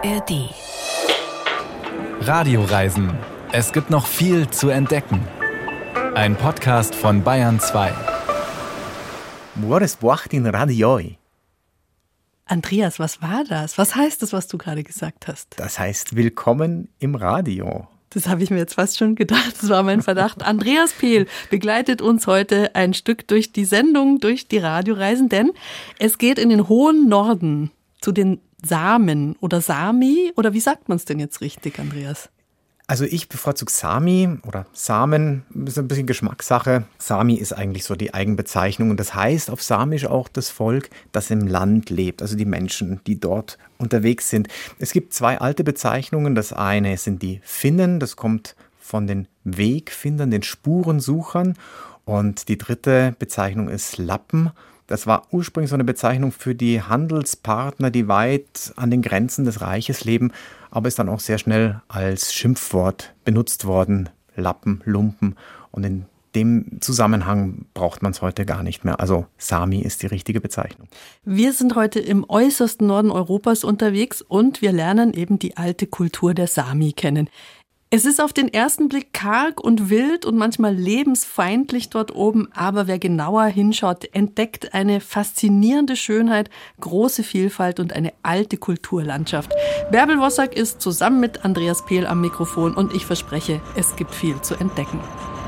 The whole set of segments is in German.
ARD. Radioreisen. Es gibt noch viel zu entdecken. Ein Podcast von Bayern 2. Muores Buachtin Radioi. Andreas, was war das? Was heißt das, was du gerade gesagt hast? Das heißt Willkommen im Radio. Das habe ich mir jetzt fast schon gedacht. Das war mein Verdacht. Andreas Pehl begleitet uns heute ein Stück durch die Sendung, durch die Radioreisen, denn es geht in den hohen Norden zu den Samen oder Sami. Oder wie sagt man es denn jetzt richtig, Andreas? Also ich bevorzuge Sami oder Samen, das ist ein bisschen Geschmackssache. Sami ist eigentlich so die Eigenbezeichnung und das heißt auf Samisch auch das Volk, das im Land lebt, also die Menschen, die dort unterwegs sind. Es gibt zwei alte Bezeichnungen. Das eine sind die Finnen, das kommt von den Wegfindern, den Spurensuchern. Und die dritte Bezeichnung ist Lappen. Das war ursprünglich so eine Bezeichnung für die Handelspartner, die weit an den Grenzen des Reiches leben, aber ist dann auch sehr schnell als Schimpfwort benutzt worden. Lappen, Lumpen. Und in dem Zusammenhang braucht man es heute gar nicht mehr. Also Sami ist die richtige Bezeichnung. Wir sind heute im äußersten Norden Europas unterwegs und wir lernen eben die alte Kultur der Sami kennen. Es ist auf den ersten Blick karg und wild und manchmal lebensfeindlich dort oben, aber wer genauer hinschaut, entdeckt eine faszinierende Schönheit, große Vielfalt und eine alte Kulturlandschaft. Bärbel Wossack ist zusammen mit Andreas Pehl am Mikrofon und ich verspreche, es gibt viel zu entdecken.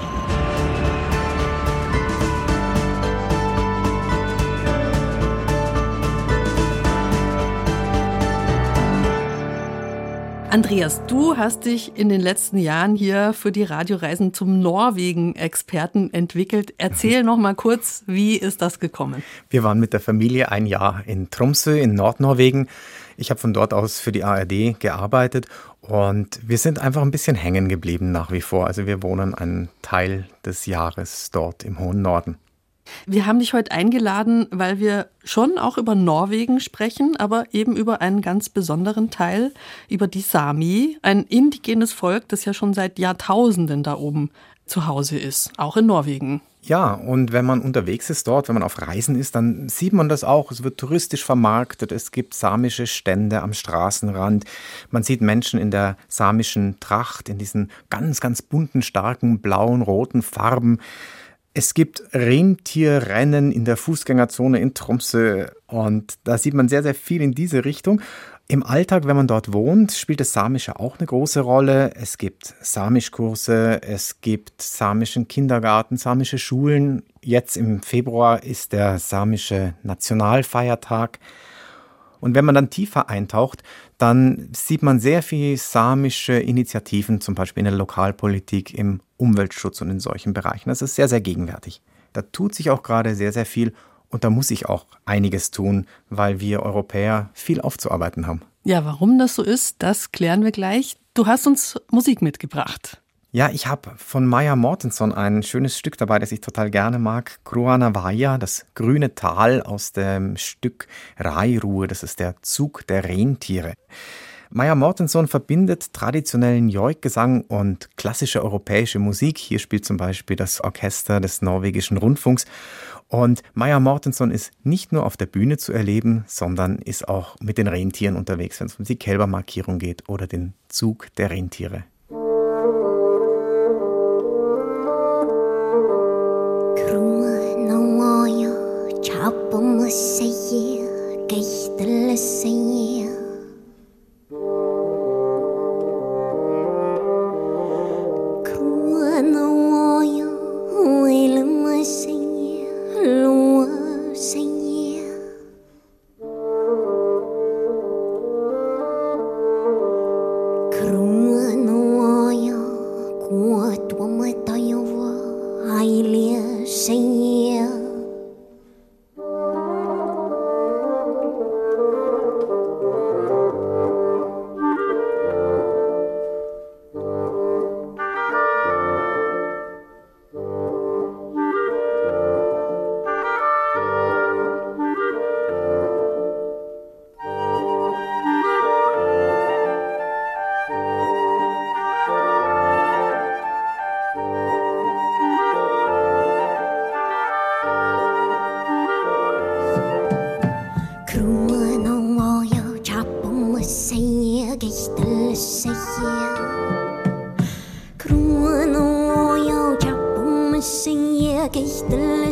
Andreas, du hast dich in den letzten Jahren hier für die Radioreisen zum Norwegen-Experten entwickelt. Erzähl noch mal kurz, wie ist das gekommen? Wir waren mit der Familie ein Jahr in Tromsø in Nordnorwegen. Ich habe von dort aus für die ARD gearbeitet und wir sind einfach ein bisschen hängen geblieben nach wie vor. Also wir wohnen einen Teil des Jahres dort im hohen Norden. Wir haben dich heute eingeladen, weil wir schon auch über Norwegen sprechen, aber eben über einen ganz besonderen Teil, über die Sami, ein indigenes Volk, das ja schon seit Jahrtausenden da oben zu Hause ist, auch in Norwegen. Ja, und wenn man unterwegs ist dort, wenn man auf Reisen ist, dann sieht man das auch. Es wird touristisch vermarktet, es gibt samische Stände am Straßenrand. Man sieht Menschen in der samischen Tracht, in diesen ganz, ganz bunten, starken, blauen, roten Farben. Es gibt Rentierrennen in der Fußgängerzone in Tromsø und da sieht man sehr, sehr viel in diese Richtung. Im Alltag, wenn man dort wohnt, spielt das Samische auch eine große Rolle. Es gibt Samischkurse, es gibt samischen Kindergarten, samische Schulen. Jetzt im Februar ist der samische Nationalfeiertag. Und wenn man dann tiefer eintaucht, dann sieht man sehr viele samische Initiativen, zum Beispiel in der Lokalpolitik, im Umweltschutz und in solchen Bereichen. Das ist sehr, sehr gegenwärtig. Da tut sich auch gerade sehr, sehr viel und da muss sich auch einiges tun, weil wir Europäer viel aufzuarbeiten haben. Ja, warum das so ist, das klären wir gleich. Du hast uns Musik mitgebracht. Ja, ich habe von Maja Mortenson ein schönes Stück dabei, das ich total gerne mag. Kruanavaja, das grüne Tal aus dem Stück Rairuhe, das ist der Zug der Rentiere. Maja Mortenson verbindet traditionellen Joik-Gesang und klassische europäische Musik. Hier spielt zum Beispiel das Orchester des norwegischen Rundfunks. Und Maja Mortenson ist nicht nur auf der Bühne zu erleben, sondern ist auch mit den Rentieren unterwegs, wenn es um die Kälbermarkierung geht oder den Zug der Rentiere.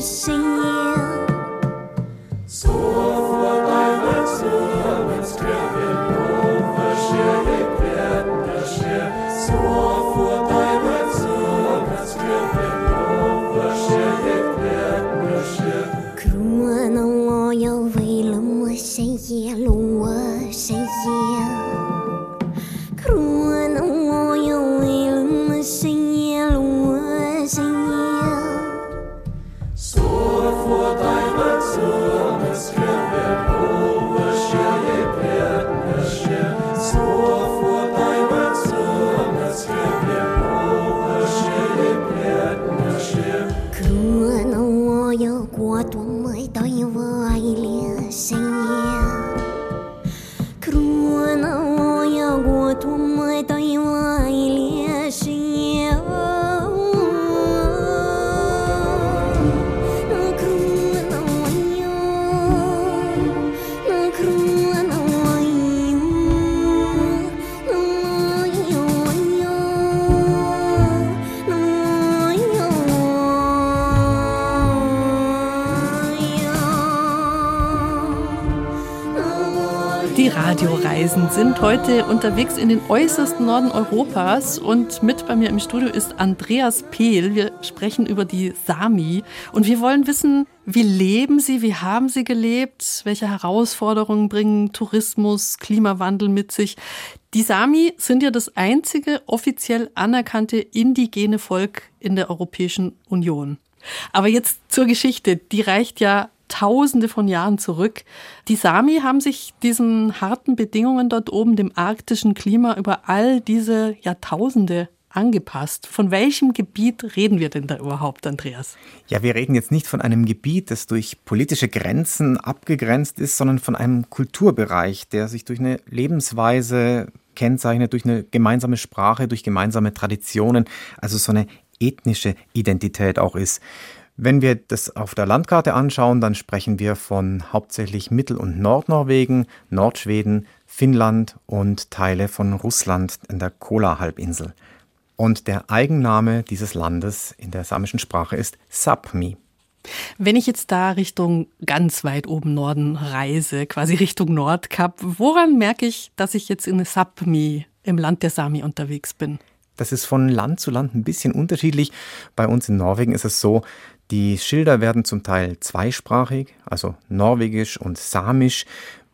Die Radioreisen sind heute unterwegs in den äußersten Norden Europas und mit bei mir im Studio ist Andreas Pehl. Wir sprechen über die Sami und wir wollen wissen, wie leben sie, wie haben sie gelebt, welche Herausforderungen bringen Tourismus, Klimawandel mit sich. Die Sami sind ja das einzige offiziell anerkannte indigene Volk in der Europäischen Union. Aber jetzt zur Geschichte, die reicht ja Tausende von Jahren zurück. Die Sami haben sich diesen harten Bedingungen dort oben, dem arktischen Klima, über all diese Jahrtausende angepasst. Von welchem Gebiet reden wir denn da überhaupt, Andreas? Ja, wir reden jetzt nicht von einem Gebiet, das durch politische Grenzen abgegrenzt ist, sondern von einem Kulturbereich, der sich durch eine Lebensweise kennzeichnet, durch eine gemeinsame Sprache, durch gemeinsame Traditionen, also so eine ethnische Identität auch ist. Wenn wir das auf der Landkarte anschauen, dann sprechen wir von hauptsächlich Mittel- und Nordnorwegen, Nordschweden, Finnland und Teile von Russland in der Kola-Halbinsel. Und der Eigenname dieses Landes in der samischen Sprache ist Sápmi. Wenn ich jetzt da Richtung ganz weit oben Norden reise, quasi Richtung Nordkap, woran merke ich, dass ich jetzt in Sápmi, im Land der Sami, unterwegs bin? Das ist von Land zu Land ein bisschen unterschiedlich. Bei uns in Norwegen ist es so, die Schilder werden zum Teil zweisprachig, also norwegisch und samisch.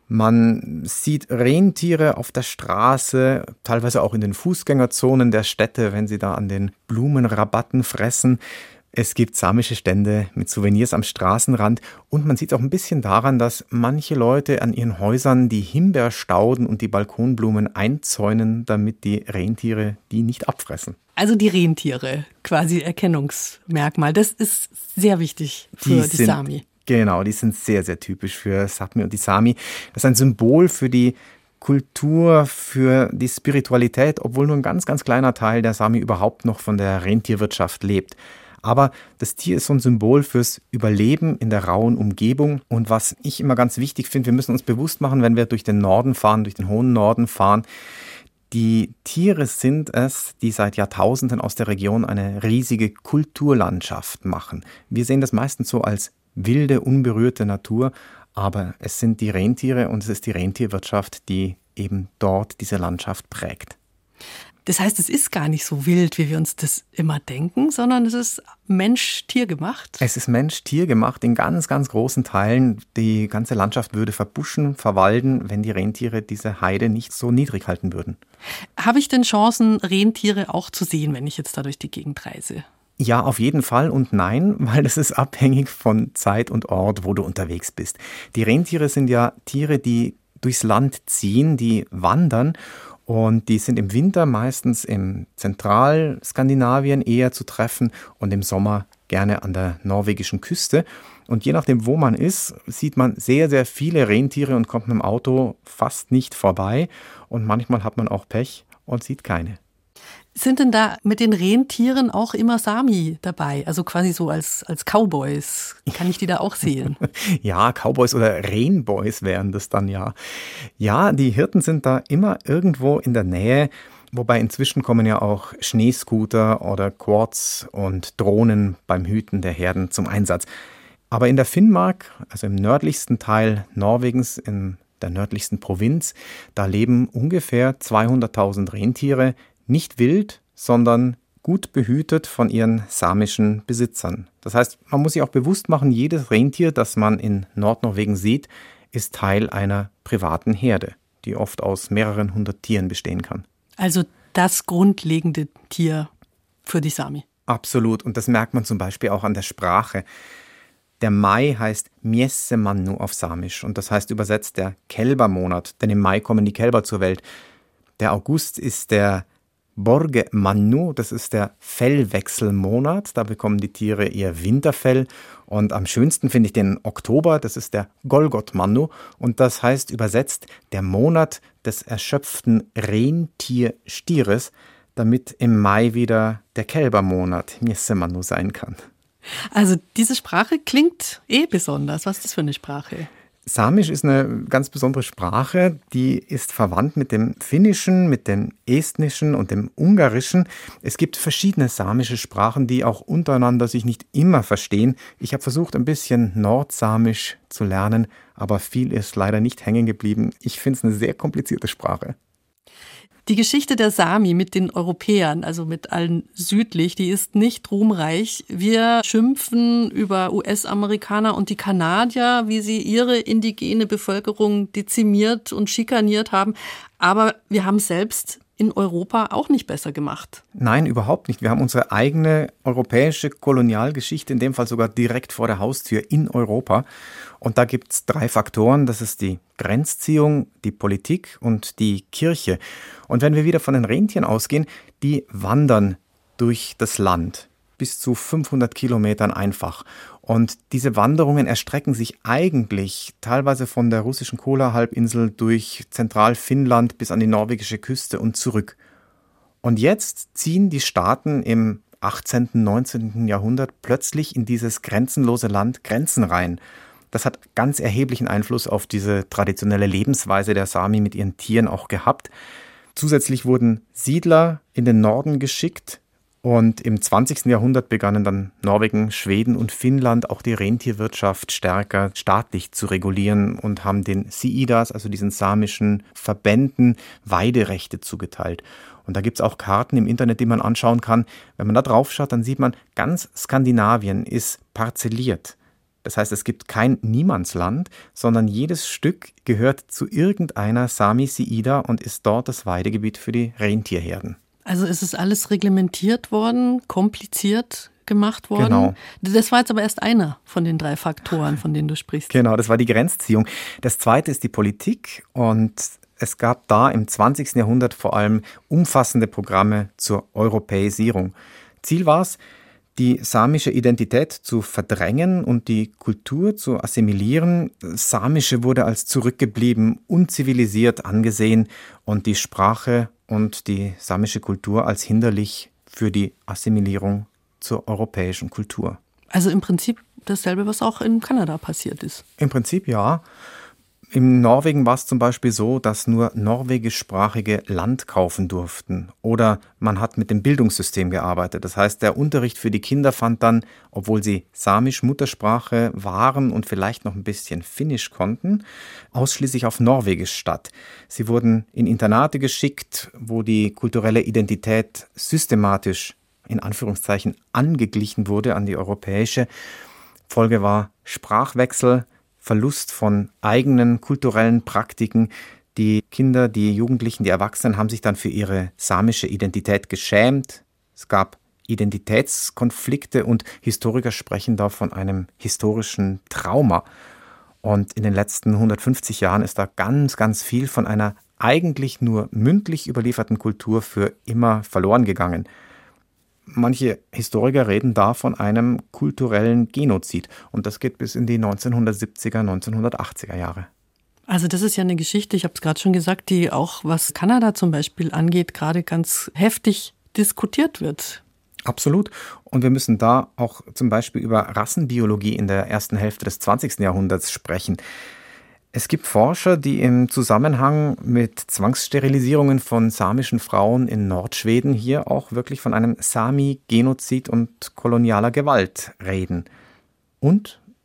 Man sieht Rentiere auf der Straße, teilweise auch in den Fußgängerzonen der Städte, wenn sie da an den Blumenrabatten fressen. Es gibt samische Stände mit Souvenirs am Straßenrand und man sieht auch ein bisschen daran, dass manche Leute an ihren Häusern die Himbeerstauden und die Balkonblumen einzäunen, damit die Rentiere die nicht abfressen. Also die Rentiere, quasi Erkennungsmerkmal. Das ist sehr wichtig für die Sami. Genau, die sind sehr, sehr typisch für Sápmi und die Sami. Das ist ein Symbol für die Kultur, für die Spiritualität, obwohl nur ein ganz, ganz kleiner Teil der Sami überhaupt noch von der Rentierwirtschaft lebt. Aber das Tier ist so ein Symbol fürs Überleben in der rauen Umgebung. Und was ich immer ganz wichtig finde, wir müssen uns bewusst machen, wenn wir durch den Norden fahren, durch den hohen Norden fahren, die Tiere sind es, die seit Jahrtausenden aus der Region eine riesige Kulturlandschaft machen. Wir sehen das meistens so als wilde, unberührte Natur, aber es sind die Rentiere und es ist die Rentierwirtschaft, die eben dort diese Landschaft prägt. Das heißt, es ist gar nicht so wild, wie wir uns das immer denken, sondern es ist Mensch-Tier gemacht. Es ist Mensch-Tier gemacht in ganz, ganz großen Teilen. Die ganze Landschaft würde verbuschen, verwalden, wenn die Rentiere diese Heide nicht so niedrig halten würden. Habe ich denn Chancen, Rentiere auch zu sehen, wenn ich jetzt da durch die Gegend reise? Ja, auf jeden Fall und nein, weil das ist abhängig von Zeit und Ort, wo du unterwegs bist. Die Rentiere sind ja Tiere, die durchs Land ziehen, die wandern. Und die sind im Winter meistens im Zentralskandinavien eher zu treffen und im Sommer gerne an der norwegischen Küste. Und je nachdem, wo man ist, sieht man sehr, sehr viele Rentiere und kommt mit dem Auto fast nicht vorbei. Und manchmal hat man auch Pech und sieht keine. Sind denn da mit den Rentieren auch immer Sami dabei? Also quasi so als Cowboys. Kann ich die da auch sehen? Ja, Cowboys oder Renboys wären das dann ja. Ja, die Hirten sind da immer irgendwo in der Nähe. Wobei inzwischen kommen ja auch Schneescooter oder Quads und Drohnen beim Hüten der Herden zum Einsatz. Aber in der Finnmark, also im nördlichsten Teil Norwegens, in der nördlichsten Provinz, da leben ungefähr 200.000 Rentiere, nicht wild, sondern gut behütet von ihren samischen Besitzern. Das heißt, man muss sich auch bewusst machen, jedes Rentier, das man in Nordnorwegen sieht, ist Teil einer privaten Herde, die oft aus mehreren hundert Tieren bestehen kann. Also das grundlegende Tier für die Sami. Absolut, und das merkt man zum Beispiel auch an der Sprache. Der Mai heißt Mjessemannu auf Samisch und das heißt übersetzt der Kälbermonat, denn im Mai kommen die Kälber zur Welt. Der August ist der Borgemannu, das ist der Fellwechselmonat, da bekommen die Tiere ihr Winterfell und am schönsten finde ich den Oktober, das ist der Golgotmannu und das heißt übersetzt der Monat des erschöpften Rentierstieres, damit im Mai wieder der Kälbermonat Mjessemannu sein kann. Also diese Sprache klingt besonders. Was ist das für eine Sprache? Samisch ist eine ganz besondere Sprache, die ist verwandt mit dem Finnischen, mit dem Estnischen und dem Ungarischen. Es gibt verschiedene samische Sprachen, die auch untereinander sich nicht immer verstehen. Ich habe versucht, ein bisschen Nordsamisch zu lernen, aber viel ist leider nicht hängen geblieben. Ich finde es eine sehr komplizierte Sprache. Die Geschichte der Sami mit den Europäern, also mit allen südlich, die ist nicht ruhmreich. Wir schimpfen über US-Amerikaner und die Kanadier, wie sie ihre indigene Bevölkerung dezimiert und schikaniert haben. Aber wir haben selbst in Europa auch nicht besser gemacht. Nein, überhaupt nicht. Wir haben unsere eigene europäische Kolonialgeschichte, in dem Fall sogar direkt vor der Haustür in Europa. Und da gibt es 3 Faktoren. Das ist die Grenzziehung, die Politik und die Kirche. Und wenn wir wieder von den Rentieren ausgehen, die wandern durch das Land bis zu 500 Kilometern einfach. Und diese Wanderungen erstrecken sich eigentlich teilweise von der russischen Kola-Halbinsel durch Zentralfinnland bis an die norwegische Küste und zurück. Und jetzt ziehen die Staaten im 18., 19. Jahrhundert plötzlich in dieses grenzenlose Land Grenzen rein. Das hat ganz erheblichen Einfluss auf diese traditionelle Lebensweise der Sami mit ihren Tieren auch gehabt. Zusätzlich wurden Siedler in den Norden geschickt. Und im 20. Jahrhundert begannen dann Norwegen, Schweden und Finnland auch die Rentierwirtschaft stärker staatlich zu regulieren und haben den Siidas, also diesen samischen Verbänden, Weiderechte zugeteilt. Und da gibt es auch Karten im Internet, die man anschauen kann. Wenn man da drauf schaut, dann sieht man, ganz Skandinavien ist parzelliert. Das heißt, es gibt kein Niemandsland, sondern jedes Stück gehört zu irgendeiner Sami-Siida und ist dort das Weidegebiet für die Rentierherden. Also ist es alles reglementiert worden, kompliziert gemacht worden? Genau. Das war jetzt aber erst einer von den 3 Faktoren, von denen du sprichst. Genau, das war die Grenzziehung. Das zweite ist die Politik und es gab da im 20. Jahrhundert vor allem umfassende Programme zur Europäisierung. Ziel war es, die samische Identität zu verdrängen und die Kultur zu assimilieren. Samische wurde als zurückgeblieben, unzivilisiert angesehen und die Sprache und die samische Kultur als hinderlich für die Assimilierung zur europäischen Kultur. Also im Prinzip dasselbe, was auch in Kanada passiert ist. Im Prinzip ja. In Norwegen war es zum Beispiel so, dass nur norwegischsprachige Land kaufen durften. Oder man hat mit dem Bildungssystem gearbeitet. Das heißt, der Unterricht für die Kinder fand dann, obwohl sie samisch Muttersprache waren und vielleicht noch ein bisschen Finnisch konnten, ausschließlich auf Norwegisch statt. Sie wurden in Internate geschickt, wo die kulturelle Identität systematisch, in Anführungszeichen, angeglichen wurde an die europäische. Folge war Sprachwechsel, Verlust von eigenen kulturellen Praktiken. Die Kinder, die Jugendlichen, die Erwachsenen haben sich dann für ihre samische Identität geschämt. Es gab Identitätskonflikte und Historiker sprechen da von einem historischen Trauma. Und in den letzten 150 Jahren ist da ganz, ganz viel von einer eigentlich nur mündlich überlieferten Kultur für immer verloren gegangen. Manche Historiker reden da von einem kulturellen Genozid und das geht bis in die 1970er, 1980er Jahre. Also das ist ja eine Geschichte, ich habe es gerade schon gesagt, die auch, was Kanada zum Beispiel angeht, gerade ganz heftig diskutiert wird. Absolut. Und wir müssen da auch zum Beispiel über Rassenbiologie in der ersten Hälfte des 20. Jahrhunderts sprechen. Es gibt Forscher, die im Zusammenhang mit Zwangssterilisierungen von samischen Frauen in Nordschweden hier auch wirklich von einem Sami-Genozid und kolonialer Gewalt reden. Und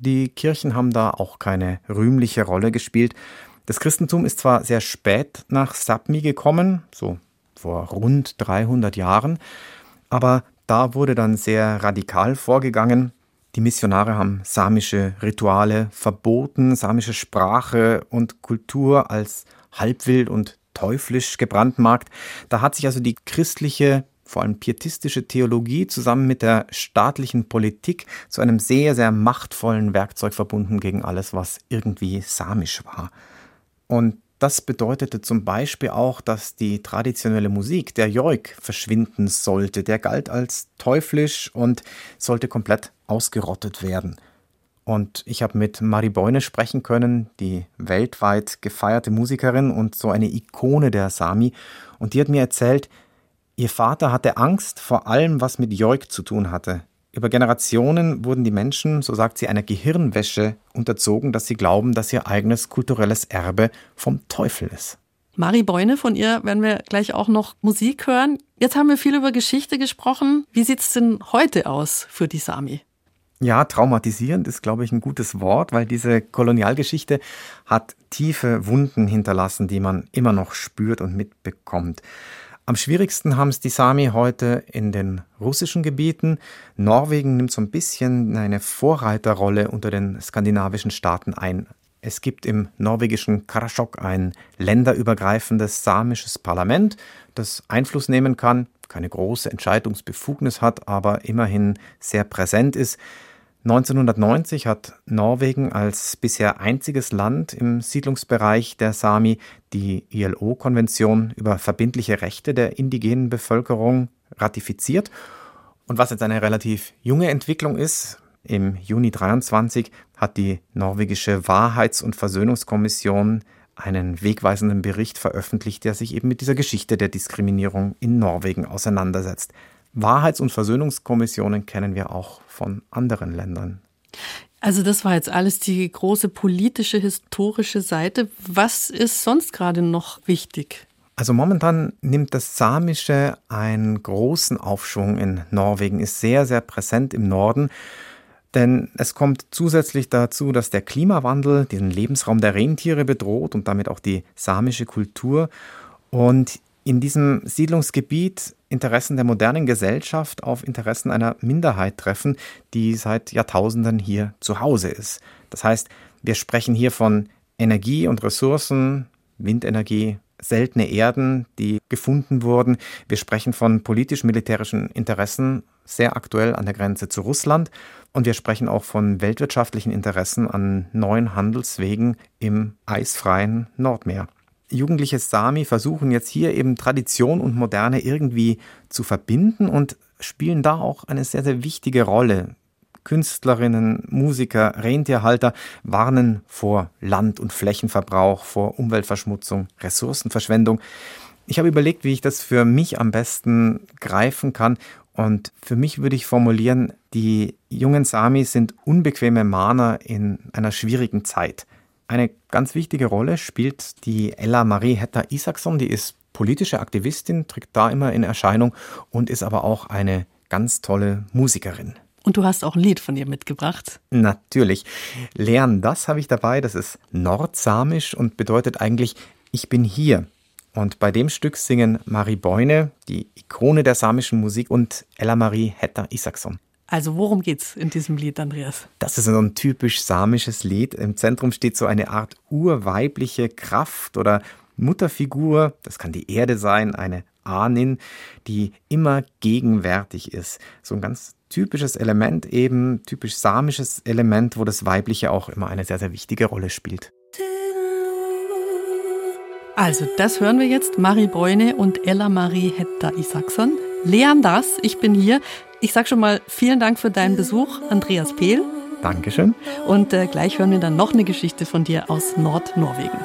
Die Kirchen haben da auch keine rühmliche Rolle gespielt. Das Christentum ist zwar sehr spät nach Sápmi gekommen, so vor rund 300 Jahren, aber da wurde dann sehr radikal vorgegangen. Die Missionare haben samische Rituale verboten, samische Sprache und Kultur als halbwild und teuflisch gebrandmarkt. Da hat sich also die christliche, vor allem pietistische Theologie zusammen mit der staatlichen Politik zu einem sehr, sehr machtvollen Werkzeug verbunden gegen alles, was irgendwie samisch war. Und das bedeutete zum Beispiel auch, dass die traditionelle Musik, der Joik, verschwinden sollte. Der galt als teuflisch und sollte komplett ausgerottet werden. Und ich habe mit Mari Boine sprechen können, die weltweit gefeierte Musikerin und so eine Ikone der Sami. Und die hat mir erzählt, ihr Vater hatte Angst vor allem, was mit Joik zu tun hatte. Über Generationen wurden die Menschen, so sagt sie, einer Gehirnwäsche unterzogen, dass sie glauben, dass ihr eigenes kulturelles Erbe vom Teufel ist. Mari Boine, von ihr werden wir gleich auch noch Musik hören. Jetzt haben wir viel über Geschichte gesprochen. Wie sieht es denn heute aus für die Sami? Ja, traumatisierend ist, glaube ich, ein gutes Wort, weil diese Kolonialgeschichte hat tiefe Wunden hinterlassen, die man immer noch spürt und mitbekommt. Am schwierigsten haben es die Sami heute in den russischen Gebieten. Norwegen nimmt so ein bisschen eine Vorreiterrolle unter den skandinavischen Staaten ein. Es gibt im norwegischen Karasjok ein länderübergreifendes samisches Parlament, das Einfluss nehmen kann, keine große Entscheidungsbefugnis hat, aber immerhin sehr präsent ist. 1990 hat Norwegen als bisher einziges Land im Siedlungsbereich der Sami die ILO-Konvention über verbindliche Rechte der indigenen Bevölkerung ratifiziert. Und was jetzt eine relativ junge Entwicklung ist, im Juni 2023 hat die norwegische Wahrheits- und Versöhnungskommission einen wegweisenden Bericht veröffentlicht, der sich eben mit dieser Geschichte der Diskriminierung in Norwegen auseinandersetzt. Wahrheits- und Versöhnungskommissionen kennen wir auch von anderen Ländern. Also das war jetzt alles die große politische, historische Seite. Was ist sonst gerade noch wichtig? Also momentan nimmt das Samische einen großen Aufschwung in Norwegen, ist sehr, sehr präsent im Norden. Denn es kommt zusätzlich dazu, dass der Klimawandel diesen Lebensraum der Rentiere bedroht und damit auch die samische Kultur. Und in diesem Siedlungsgebiet Interessen der modernen Gesellschaft auf Interessen einer Minderheit treffen, die seit Jahrtausenden hier zu Hause ist. Das heißt, wir sprechen hier von Energie und Ressourcen, Windenergie, seltene Erden, die gefunden wurden. Wir sprechen von politisch-militärischen Interessen, sehr aktuell an der Grenze zu Russland. Und wir sprechen auch von weltwirtschaftlichen Interessen an neuen Handelswegen im eisfreien Nordmeer. Jugendliche Sami versuchen jetzt hier eben Tradition und Moderne irgendwie zu verbinden und spielen da auch eine sehr, sehr wichtige Rolle. Künstlerinnen, Musiker, Rentierhalter warnen vor Land- und Flächenverbrauch, vor Umweltverschmutzung, Ressourcenverschwendung. Ich habe überlegt, wie ich das für mich am besten greifen kann. Und für mich würde ich formulieren, die jungen Sami sind unbequeme Mahner in einer schwierigen Zeit. Eine ganz wichtige Rolle spielt die Ella Marie Hetta Isaksson, die ist politische Aktivistin, tritt da immer in Erscheinung und ist aber auch eine ganz tolle Musikerin. Und du hast auch ein Lied von ihr mitgebracht. Natürlich. Lern das habe ich dabei, das ist nordsamisch und bedeutet eigentlich, ich bin hier. Und bei dem Stück singen Mari Boine, die Ikone der samischen Musik, und Ella Marie Hetta Isaksson. Also worum geht's in diesem Lied, Andreas? Das ist so ein typisch samisches Lied. Im Zentrum steht so eine Art urweibliche Kraft oder Mutterfigur. Das kann die Erde sein, eine Ahnin, die immer gegenwärtig ist. So ein ganz typisches Element, eben typisch samisches Element, wo das Weibliche auch immer eine sehr, sehr wichtige Rolle spielt. Also, das hören wir jetzt. Mari Boine und Ella Marie Hetta Isaksson. Lern das, ich bin hier. Ich sage schon mal vielen Dank für deinen Besuch, Andreas Pehl. Dankeschön. Und gleich hören wir dann noch eine Geschichte von dir aus Nordnorwegen.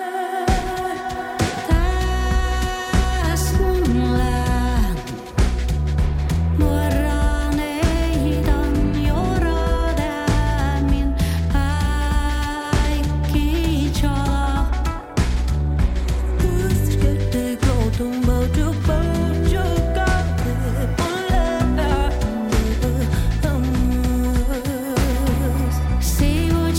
See what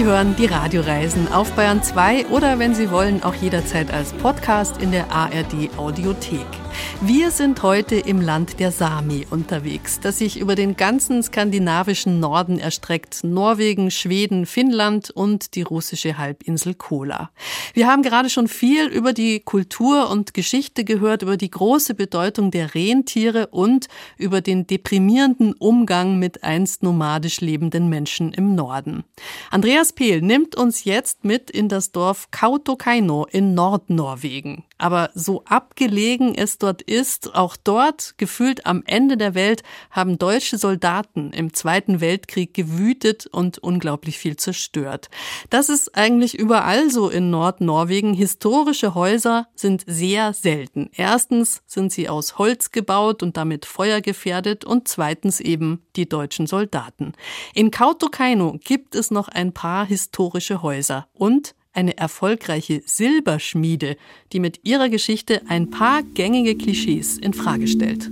Sie hören die Radioreisen auf Bayern 2 oder wenn Sie wollen, auch jederzeit als Podcast in der ARD-Audiothek. Wir sind heute im Land der Sami unterwegs, das sich über den ganzen skandinavischen Norden erstreckt. Norwegen, Schweden, Finnland und die russische Halbinsel Kola. Wir haben gerade schon viel über die Kultur und Geschichte gehört, über die große Bedeutung der Rentiere und über den deprimierenden Umgang mit einst nomadisch lebenden Menschen im Norden. Andreas Pehl nimmt uns jetzt mit in das Dorf Kautokeino in Nordnorwegen. Aber so abgelegen es dort ist, auch dort, gefühlt am Ende der Welt, haben deutsche Soldaten im Zweiten Weltkrieg gewütet und unglaublich viel zerstört. Das ist eigentlich überall so in Nordnorwegen. Historische Häuser sind sehr selten. Erstens sind sie aus Holz gebaut und damit feuergefährdet und zweitens eben die deutschen Soldaten. In Kautokeino gibt es noch ein paar historische Häuser und eine erfolgreiche Silberschmiede, die mit ihrer Geschichte ein paar gängige Klischees in Frage stellt.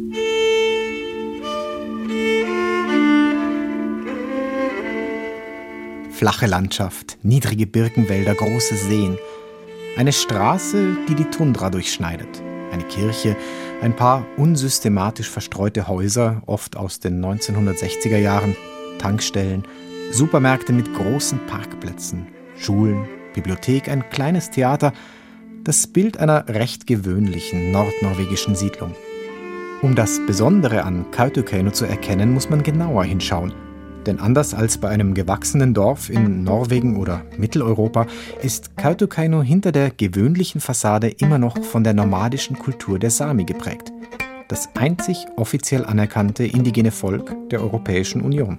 Flache Landschaft, niedrige Birkenwälder, große Seen. Eine Straße, die die Tundra durchschneidet. Eine Kirche, ein paar unsystematisch verstreute Häuser, oft aus den 1960er Jahren, Tankstellen, Supermärkte mit großen Parkplätzen, Schulen, Bibliothek, ein kleines Theater. Das Bild einer recht gewöhnlichen nordnorwegischen Siedlung. Um das Besondere an Kautokeino zu erkennen, muss man genauer hinschauen. Denn anders als bei einem gewachsenen Dorf in Norwegen oder Mitteleuropa ist Kautokeino hinter der gewöhnlichen Fassade immer noch von der nomadischen Kultur der Sami geprägt. Das einzig offiziell anerkannte indigene Volk der Europäischen Union.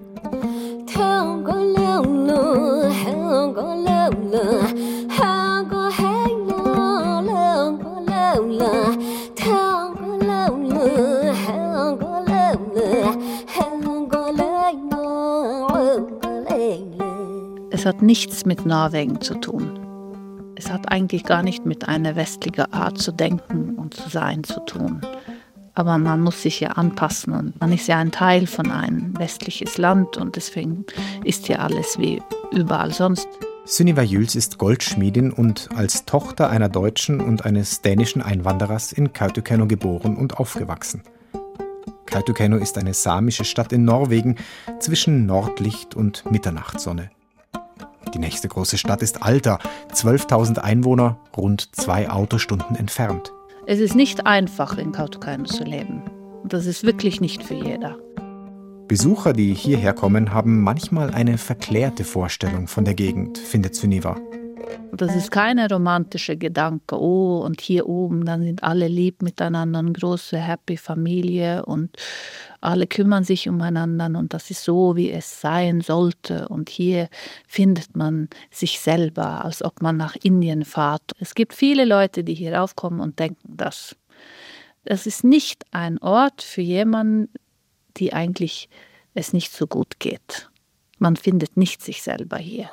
Es hat nichts mit Norwegen zu tun. Es hat eigentlich gar nicht mit einer westlichen Art zu denken und zu sein zu tun. Aber man muss sich ja anpassen und man ist ja ein Teil von einem westliches Land und deswegen ist ja alles wie überall sonst. Sunniva Juels ist Goldschmiedin und als Tochter einer deutschen und eines dänischen Einwanderers in Kautokeino geboren und aufgewachsen. Kautokeino ist eine samische Stadt in Norwegen zwischen Nordlicht und Mitternachtssonne. Die nächste große Stadt ist Alta, 12.000 Einwohner, rund 2 Autostunden entfernt. Es ist nicht einfach, in Kautokeino zu leben. Das ist wirklich nicht für jeder. Besucher, die hierher kommen, haben manchmal eine verklärte Vorstellung von der Gegend, findet Sunniva. Das ist keine romantische Gedanke, oh, und hier oben, dann sind alle lieb miteinander, eine große, happy Familie und alle kümmern sich umeinander und das ist so, wie es sein sollte. Und hier findet man sich selber, als ob man nach Indien fährt. Es gibt viele Leute, die hier raufkommen und denken das. Das ist nicht ein Ort für jemanden, die eigentlich es nicht so gut geht. Man findet nicht sich selber hier.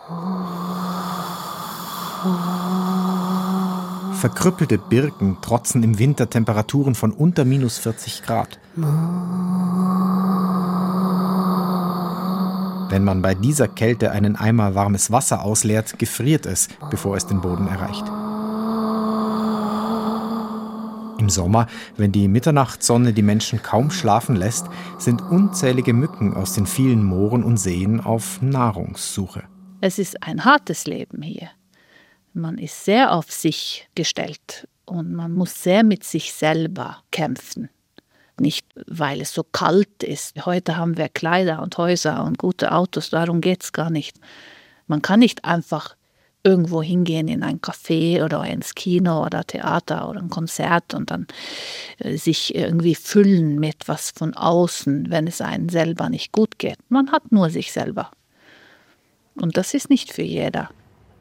Verkrüppelte Birken trotzen im Winter Temperaturen von unter minus 40 Grad. Wenn man bei dieser Kälte einen Eimer warmes Wasser ausleert, gefriert es, bevor es den Boden erreicht. Im Sommer, wenn die Mitternachtssonne die Menschen kaum schlafen lässt, sind unzählige Mücken aus den vielen Mooren und Seen auf Nahrungssuche. Es ist ein hartes Leben hier. Man ist sehr auf sich gestellt und man muss sehr mit sich selber kämpfen. Nicht, weil es so kalt ist. Heute haben wir Kleider und Häuser und gute Autos, darum geht es gar nicht. Man kann nicht einfach irgendwo hingehen in ein Café oder ins Kino oder Theater oder ein Konzert und dann sich irgendwie füllen mit was von außen, wenn es einem selber nicht gut geht. Man hat nur sich selber. Und das ist nicht für jeder.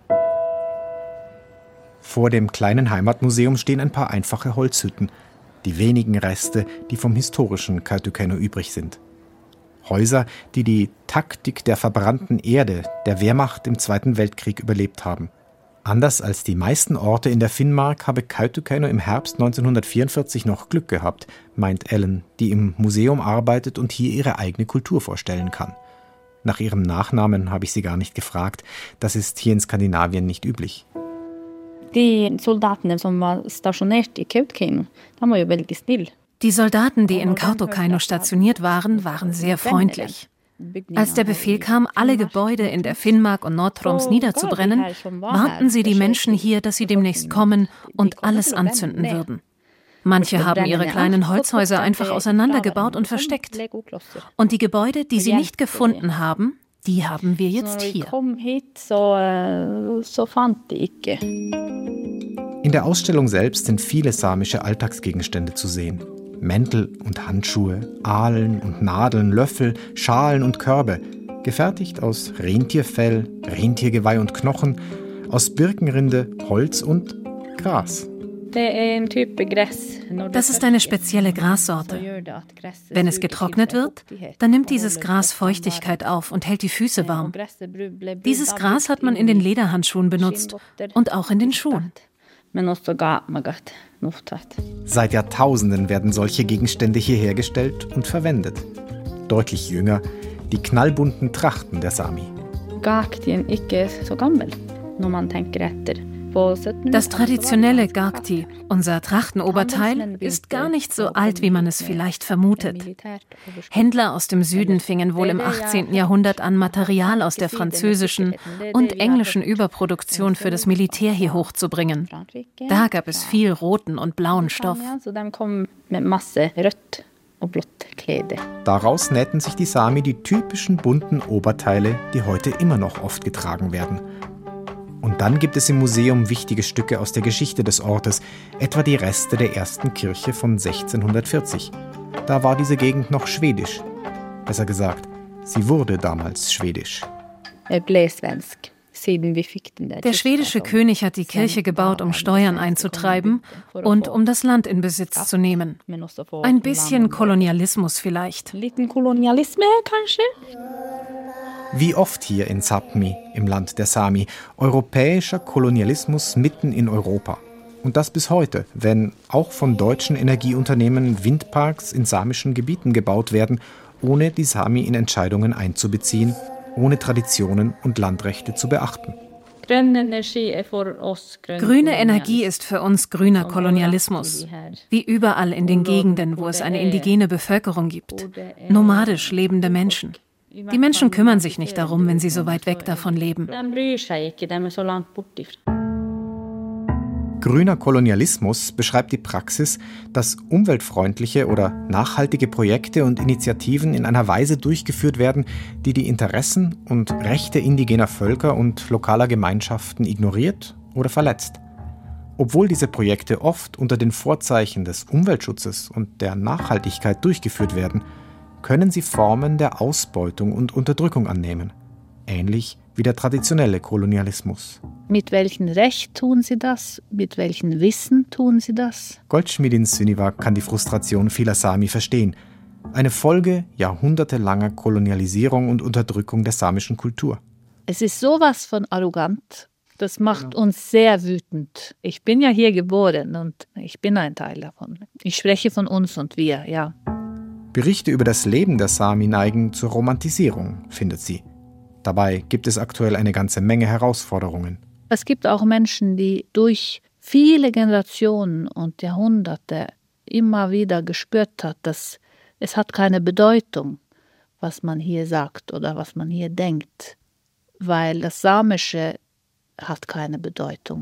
Vor dem kleinen Heimatmuseum stehen ein paar einfache Holzhütten. Die wenigen Reste, die vom historischen Kautokeino übrig sind. Häuser, die die Taktik der verbrannten Erde der Wehrmacht im Zweiten Weltkrieg überlebt haben. Anders als die meisten Orte in der Finnmark habe Kautokeino im Herbst 1944 noch Glück gehabt, meint Ellen, die im Museum arbeitet und hier ihre eigene Kultur vorstellen kann. Nach ihrem Nachnamen habe ich sie gar nicht gefragt. Das ist hier in Skandinavien nicht üblich. Die Soldaten, die waren stationiert in Kautokeino, die waren väldigt snälla. Die Soldaten, die in Kautokeino stationiert waren, waren sehr freundlich. Als der Befehl kam, alle Gebäude in der Finnmark und Nord-Troms niederzubrennen, warnten sie die Menschen hier, dass sie demnächst kommen und alles anzünden würden. Manche haben ihre kleinen Holzhäuser einfach auseinandergebaut und versteckt. Und die Gebäude, die sie nicht gefunden haben, die haben wir jetzt hier. In der Ausstellung selbst sind viele samische Alltagsgegenstände zu sehen. Mäntel und Handschuhe, Aalen und Nadeln, Löffel, Schalen und Körbe, gefertigt aus Rentierfell, Rentiergeweih und Knochen, aus Birkenrinde, Holz und Gras. Das ist eine spezielle Grassorte. Wenn es getrocknet wird, dann nimmt dieses Gras Feuchtigkeit auf und hält die Füße warm. Dieses Gras hat man in den Lederhandschuhen benutzt und auch in den Schuhen. Seit Jahrtausenden werden solche Gegenstände hier hergestellt und verwendet. Deutlich jünger die knallbunten Trachten der Sami. Das traditionelle Gakti, unser Trachtenoberteil, ist gar nicht so alt, wie man es vielleicht vermutet. Händler aus dem Süden fingen wohl im 18. Jahrhundert an, Material aus der französischen und englischen Überproduktion für das Militär hier hochzubringen. Da gab es viel roten und blauen Stoff. Daraus nähten sich die Sami die typischen bunten Oberteile, die heute immer noch oft getragen werden. Und dann gibt es im Museum wichtige Stücke aus der Geschichte des Ortes, etwa die Reste der ersten Kirche von 1640. Da war diese Gegend noch schwedisch. Besser gesagt, sie wurde damals schwedisch. Der schwedische König hat die Kirche gebaut, um Steuern einzutreiben und um das Land in Besitz zu nehmen. Ein bisschen Kolonialismus vielleicht. Wie oft hier in Sápmi, im Land der Sami, europäischer Kolonialismus mitten in Europa. Und das bis heute, wenn auch von deutschen Energieunternehmen Windparks in samischen Gebieten gebaut werden, ohne die Sami in Entscheidungen einzubeziehen, ohne Traditionen und Landrechte zu beachten. Grüne Energie ist für uns grüner Kolonialismus. Wie überall in den Gegenden, wo es eine indigene Bevölkerung gibt. Nomadisch lebende Menschen. Die Menschen kümmern sich nicht darum, wenn sie so weit weg davon leben. Grüner Kolonialismus beschreibt die Praxis, dass umweltfreundliche oder nachhaltige Projekte und Initiativen in einer Weise durchgeführt werden, die die Interessen und Rechte indigener Völker und lokaler Gemeinschaften ignoriert oder verletzt. Obwohl diese Projekte oft unter den Vorzeichen des Umweltschutzes und der Nachhaltigkeit durchgeführt werden, können sie Formen der Ausbeutung und Unterdrückung annehmen, ähnlich wie der traditionelle Kolonialismus. Mit welchem Recht tun sie das? Mit welchem Wissen tun sie das? Goldschmiedin Sunniva kann die Frustration vieler Sami verstehen. Eine Folge jahrhundertelanger Kolonialisierung und Unterdrückung der samischen Kultur. Es ist sowas von arrogant. Das macht uns sehr wütend. Ich bin ja hier geboren und ich bin ein Teil davon. Ich spreche von uns und wir, ja. Berichte über das Leben der Sami neigen zur Romantisierung, findet sie. Dabei gibt es aktuell eine ganze Menge Herausforderungen. Es gibt auch Menschen, die durch viele Generationen und Jahrhunderte immer wieder gespürt hat, dass es hat keine Bedeutung, was man hier sagt oder was man hier denkt, weil das Samische hat keine Bedeutung.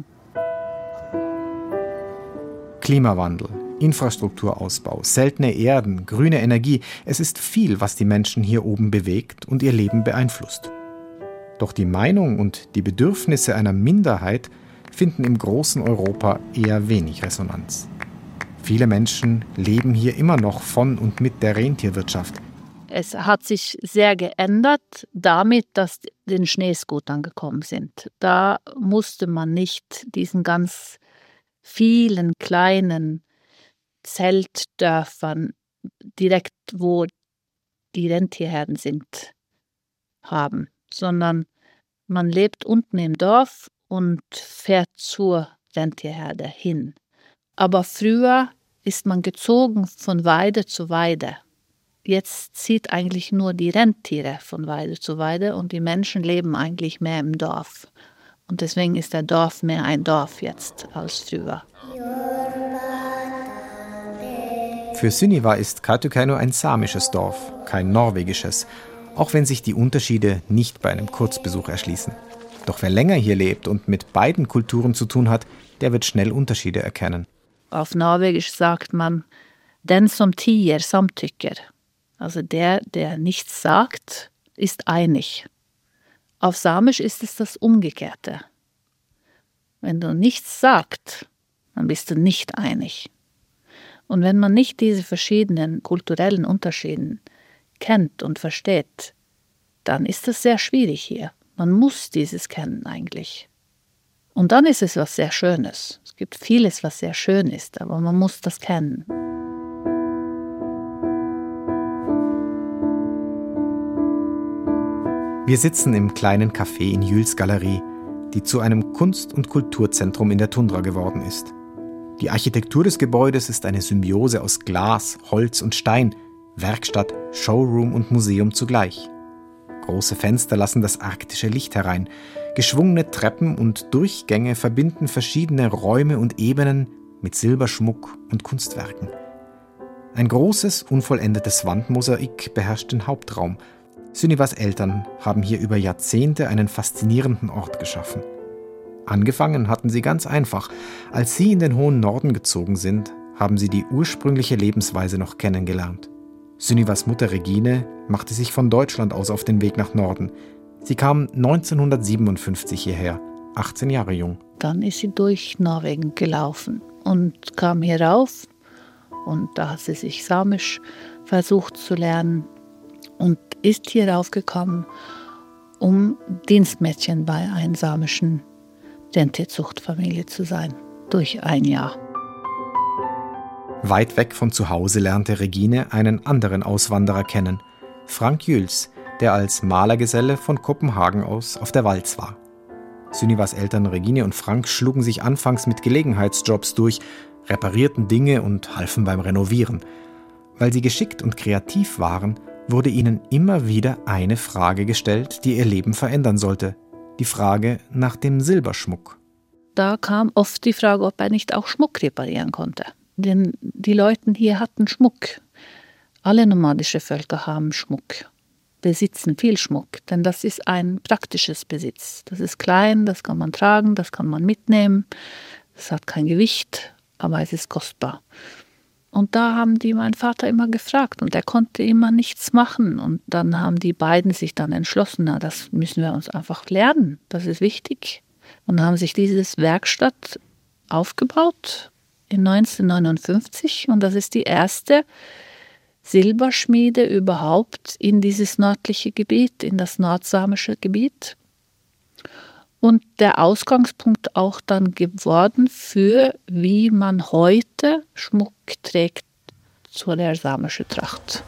Klimawandel, Infrastrukturausbau, seltene Erden, grüne Energie. Es ist viel, was die Menschen hier oben bewegt und ihr Leben beeinflusst. Doch die Meinung und die Bedürfnisse einer Minderheit finden im großen Europa eher wenig Resonanz. Viele Menschen leben hier immer noch von und mit der Rentierwirtschaft. Es hat sich sehr geändert damit, dass die Schneescootern gekommen sind. Da musste man nicht diesen ganz vielen kleinen Zeltdörfern direkt, wo die Rentierherden sind, haben, sondern man lebt unten im Dorf und fährt zur Rentierherde hin. Aber früher ist man gezogen von Weide zu Weide. jetzt zieht eigentlich nur die Rentiere von Weide zu Weide und die Menschen leben eigentlich mehr im Dorf. Und deswegen ist der Dorf mehr ein Dorf jetzt als früher. Für Sunniva ist Kautokeino ein samisches Dorf, kein norwegisches, auch wenn sich die Unterschiede nicht bei einem Kurzbesuch erschließen. Doch wer länger hier lebt und mit beiden Kulturen zu tun hat, der wird schnell Unterschiede erkennen. Auf Norwegisch sagt man, den som tier samtykker. Also der nichts sagt, ist einig. Auf Samisch ist es das Umgekehrte. Wenn du nichts sagst, dann bist du nicht einig. Und wenn man nicht diese verschiedenen kulturellen Unterschiede kennt und versteht, dann ist es sehr schwierig hier. Man muss dieses kennen eigentlich. Und dann ist es was sehr Schönes. Es gibt vieles, was sehr schön ist, aber man muss das kennen. Wir sitzen im kleinen Café in Jules Galerie, die zu einem Kunst- und Kulturzentrum in der Tundra geworden ist. Die Architektur des Gebäudes ist eine Symbiose aus Glas, Holz und Stein, Werkstatt, Showroom und Museum zugleich. Große Fenster lassen das arktische Licht herein. Geschwungene Treppen und Durchgänge verbinden verschiedene Räume und Ebenen mit Silberschmuck und Kunstwerken. Ein großes, unvollendetes Wandmosaik beherrscht den Hauptraum. Sunnivas Eltern haben hier über Jahrzehnte einen faszinierenden Ort geschaffen. Angefangen hatten sie ganz einfach. Als sie in den hohen Norden gezogen sind, haben sie die ursprüngliche Lebensweise noch kennengelernt. Sunnivas Mutter Regine machte sich von Deutschland aus auf den Weg nach Norden. Sie kam 1957 hierher, 18 Jahre jung. Dann ist sie durch Norwegen gelaufen und kam hier rauf. Und da hat sie sich Samisch versucht zu lernen und ist hier raufgekommen, um Dienstmädchen bei einer samischen Rentierzuchtfamilie zu sein, durch ein Jahr. Weit weg von zu Hause lernte Regine einen anderen Auswanderer kennen, Frank Jules, der als Malergeselle von Kopenhagen aus auf der Walz war. Sunnivas Eltern Regine und Frank schlugen sich anfangs mit Gelegenheitsjobs durch, reparierten Dinge und halfen beim Renovieren. Weil sie geschickt und kreativ waren, wurde ihnen immer wieder eine Frage gestellt, die ihr Leben verändern sollte. Die Frage nach dem Silberschmuck. Da kam oft die Frage, ob er nicht auch Schmuck reparieren konnte. Denn die Leute hier hatten Schmuck. Alle nomadische Völker haben Schmuck, besitzen viel Schmuck, denn das ist ein praktisches Besitz. Das ist klein, das kann man tragen, das kann man mitnehmen. Es hat kein Gewicht, aber es ist kostbar. Und da haben die meinen Vater immer gefragt und er konnte immer nichts machen. Und dann haben die beiden sich dann entschlossen, na, das müssen wir uns einfach lernen, das ist wichtig. Und haben sich dieses Werkstatt aufgebaut in 1959 und das ist die erste Silberschmiede überhaupt in dieses nördliche Gebiet, in das nordsamische Gebiet. Und der Ausgangspunkt auch dann geworden für, wie man heute Schmuck trägt zu der samischen Tracht.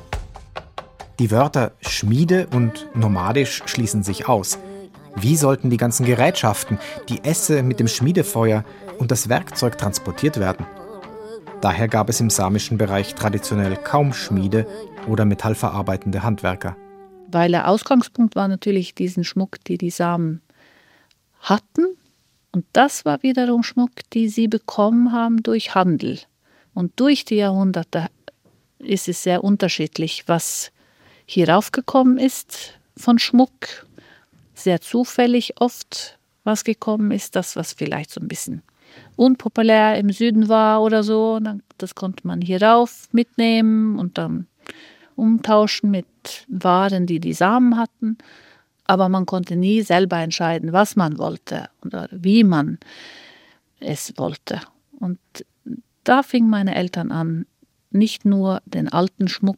Die Wörter Schmiede und nomadisch schließen sich aus. Wie sollten die ganzen Gerätschaften, die Esse mit dem Schmiedefeuer und das Werkzeug transportiert werden? Daher gab es im samischen Bereich traditionell kaum Schmiede oder metallverarbeitende Handwerker. Weil der Ausgangspunkt war natürlich diesen Schmuck, die Samen hatten. Und das war wiederum Schmuck, die sie bekommen haben durch Handel. Und durch die Jahrhunderte ist es sehr unterschiedlich, was hier raufgekommen ist von Schmuck. Sehr zufällig oft, was gekommen ist, das, was vielleicht so ein bisschen unpopulär im Süden war oder so. Das konnte man hier rauf mitnehmen und dann umtauschen mit Waren, die Samen hatten. Aber man konnte nie selber entscheiden, was man wollte oder wie man es wollte. Und da fingen meine Eltern an, nicht nur den alten Schmuck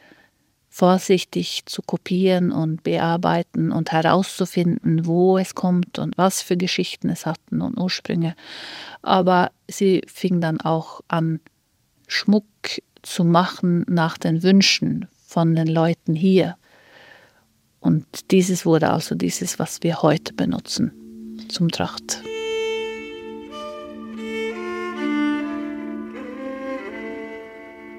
vorsichtig zu kopieren und bearbeiten und herauszufinden, wo es kommt und was für Geschichten es hatten und Ursprünge. Aber sie fingen dann auch an, Schmuck zu machen nach den Wünschen von den Leuten hier. Und dieses wurde also dieses, was wir heute benutzen, zum Tracht.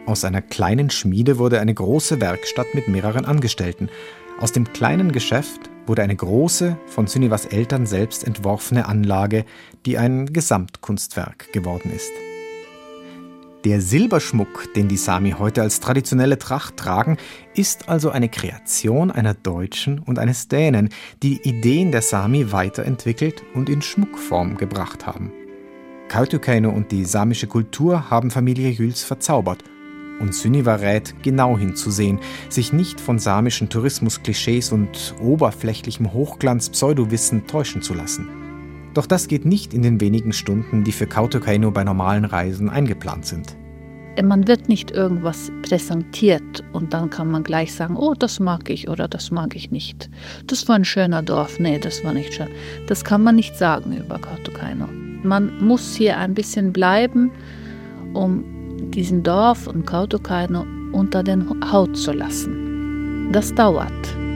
Aus einer kleinen Schmiede wurde eine große Werkstatt mit mehreren Angestellten. Aus dem kleinen Geschäft wurde eine große, von Sunnivas Eltern selbst entworfene Anlage, die ein Gesamtkunstwerk geworden ist. Der Silberschmuck, den die Sami heute als traditionelle Tracht tragen, ist also eine Kreation einer Deutschen und eines Dänen, die Ideen der Sami weiterentwickelt und in Schmuckform gebracht haben. Kautokeino und die samische Kultur haben Familie Jüls verzaubert. Und Sunniva rät, genau hinzusehen, sich nicht von samischen Tourismusklischees und oberflächlichem Hochglanz-Pseudowissen täuschen zu lassen. Doch das geht nicht in den wenigen Stunden, die für Kautokeino bei normalen Reisen eingeplant sind. Man wird nicht irgendwas präsentiert und dann kann man gleich sagen, oh, das mag ich oder das mag ich nicht. Das war ein schöner Dorf, nee, das war nicht schön. Das kann man nicht sagen über Kautokeino. Man muss hier ein bisschen bleiben, um diesen Dorf und Kautokeino unter den Haut zu lassen. Das dauert.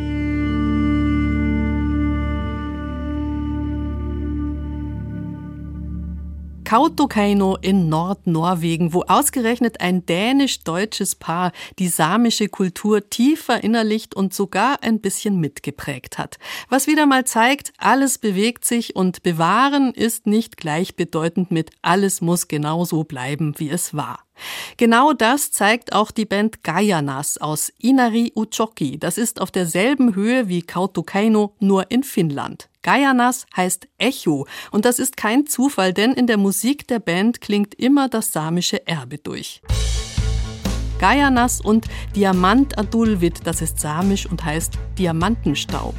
Kautokeino in Nordnorwegen, wo ausgerechnet ein dänisch-deutsches Paar die samische Kultur tief verinnerlicht und sogar ein bisschen mitgeprägt hat. Was wieder mal zeigt, alles bewegt sich und bewahren ist nicht gleichbedeutend mit alles muss genauso bleiben, wie es war. Genau das zeigt auch die Band Gaianas aus Inari-Utsjoki. Das ist auf derselben Höhe wie Kautokeino, nur in Finnland. Gaianas heißt Echo und das ist kein Zufall, denn in der Musik der Band klingt immer das samische Erbe durch. Gaianas und Diamant Adulvit, das ist samisch und heißt Diamantenstaub.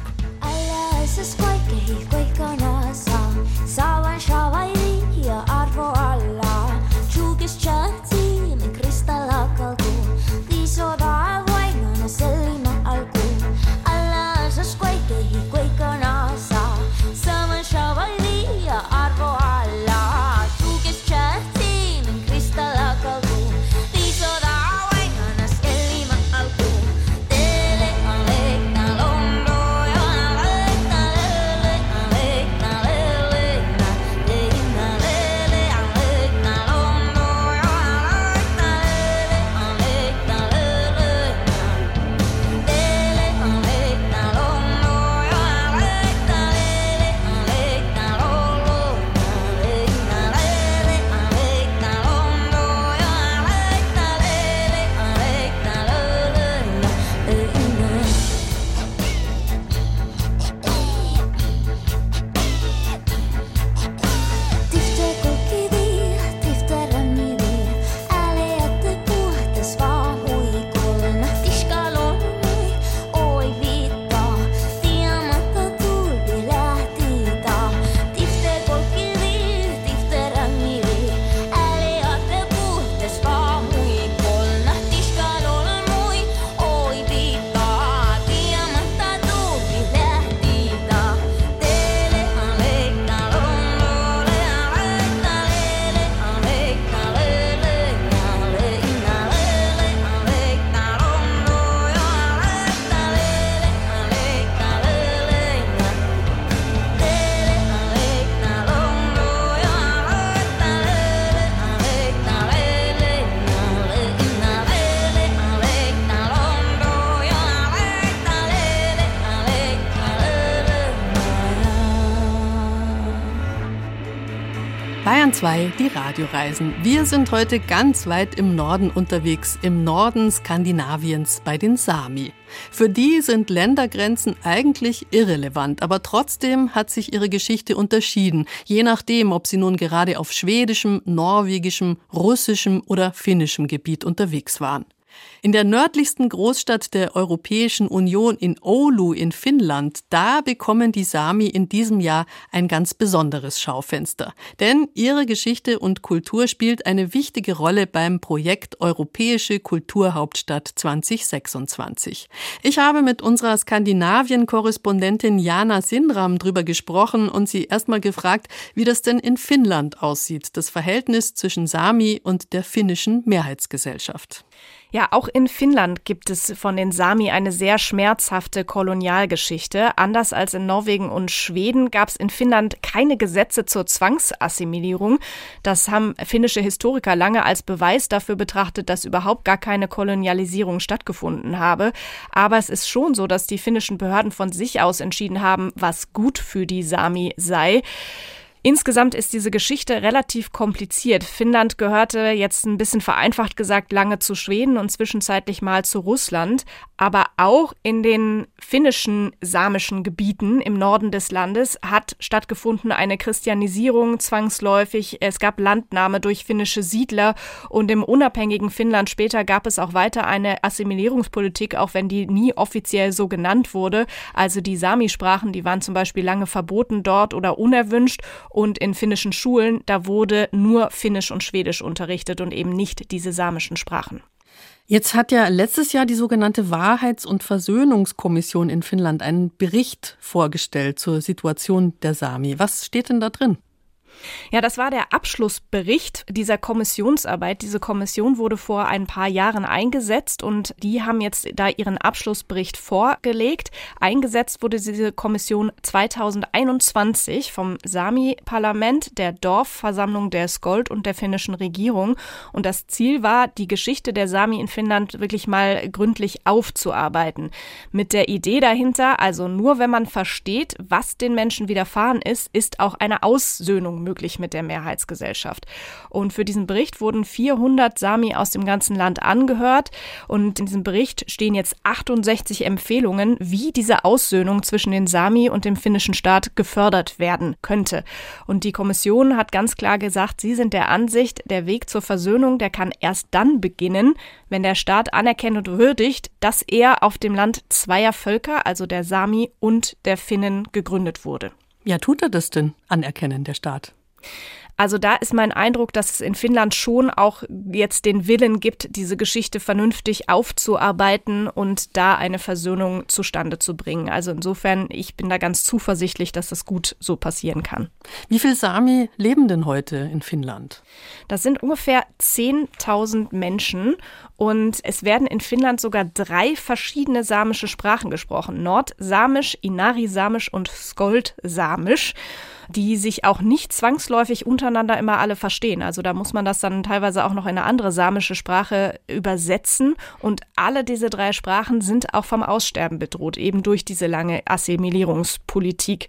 Bayern 2, die Radioreisen. Wir sind heute ganz weit im Norden unterwegs, im Norden Skandinaviens bei den Sami. Für die sind Ländergrenzen eigentlich irrelevant, aber trotzdem hat sich ihre Geschichte unterschieden, je nachdem, ob sie nun gerade auf schwedischem, norwegischem, russischem oder finnischem Gebiet unterwegs waren. In der nördlichsten Großstadt der Europäischen Union in Oulu in Finnland, da bekommen die Sami in diesem Jahr ein ganz besonderes Schaufenster. Denn ihre Geschichte und Kultur spielt eine wichtige Rolle beim Projekt Europäische Kulturhauptstadt 2026. Ich habe mit unserer Skandinavien-Korrespondentin Jana Sindram drüber gesprochen und sie erstmal gefragt, wie das denn in Finnland aussieht, das Verhältnis zwischen Sami und der finnischen Mehrheitsgesellschaft. Ja, auch in Finnland gibt es von den Sami eine sehr schmerzhafte Kolonialgeschichte. Anders als in Norwegen und Schweden gab es in Finnland keine Gesetze zur Zwangsassimilierung. Das haben finnische Historiker lange als Beweis dafür betrachtet, dass überhaupt gar keine Kolonialisierung stattgefunden habe. Aber es ist schon so, dass die finnischen Behörden von sich aus entschieden haben, was gut für die Sami sei. Insgesamt ist diese Geschichte relativ kompliziert. Finnland gehörte jetzt ein bisschen vereinfacht gesagt lange zu Schweden und zwischenzeitlich mal zu Russland. Aber auch in den finnischen samischen Gebieten im Norden des Landes hat stattgefunden eine Christianisierung zwangsläufig. Es gab Landnahme durch finnische Siedler und im unabhängigen Finnland später gab es auch weiter eine Assimilierungspolitik, auch wenn die nie offiziell so genannt wurde. Also die Sami-Sprachen, die waren zum Beispiel lange verboten dort oder unerwünscht. Und in finnischen Schulen, da wurde nur Finnisch und Schwedisch unterrichtet und eben nicht diese samischen Sprachen. Jetzt hat ja letztes Jahr die sogenannte Wahrheits- und Versöhnungskommission in Finnland einen Bericht vorgestellt zur Situation der Sami. Was steht denn da drin? Ja, das war der Abschlussbericht dieser Kommissionsarbeit. Diese Kommission wurde vor ein paar Jahren eingesetzt und die haben jetzt da ihren Abschlussbericht vorgelegt. Eingesetzt wurde diese Kommission 2021 vom Sami-Parlament, der Dorfversammlung der Skold und der finnischen Regierung. Und das Ziel war, die Geschichte der Sami in Finnland wirklich mal gründlich aufzuarbeiten. Mit der Idee dahinter, also nur wenn man versteht, was den Menschen widerfahren ist, ist auch eine Aussöhnung möglich mit der Mehrheitsgesellschaft. Und für diesen Bericht wurden 400 Sami aus dem ganzen Land angehört. Und in diesem Bericht stehen jetzt 68 Empfehlungen, wie diese Aussöhnung zwischen den Sami und dem finnischen Staat gefördert werden könnte. Und die Kommission hat ganz klar gesagt, sie sind der Ansicht, der Weg zur Versöhnung, der kann erst dann beginnen, wenn der Staat anerkennt und würdigt, dass er auf dem Land zweier Völker, also der Sami und der Finnen, gegründet wurde. Ja, tut er das denn anerkennen, der Staat? Also da ist mein Eindruck, dass es in Finnland schon auch jetzt den Willen gibt, diese Geschichte vernünftig aufzuarbeiten und da eine Versöhnung zustande zu bringen. Also insofern, ich bin da ganz zuversichtlich, dass das gut so passieren kann. Wie viele Sami leben denn heute in Finnland? Das sind ungefähr 10.000 Menschen und es werden in Finnland sogar 3 verschiedene samische Sprachen gesprochen. Nordsamisch, Inari-Samisch und Skold-Samisch, die sich auch nicht zwangsläufig untereinander immer alle verstehen. Also da muss man das dann teilweise auch noch in eine andere samische Sprache übersetzen. Und alle diese 3 Sprachen sind auch vom Aussterben bedroht, eben durch diese lange Assimilierungspolitik.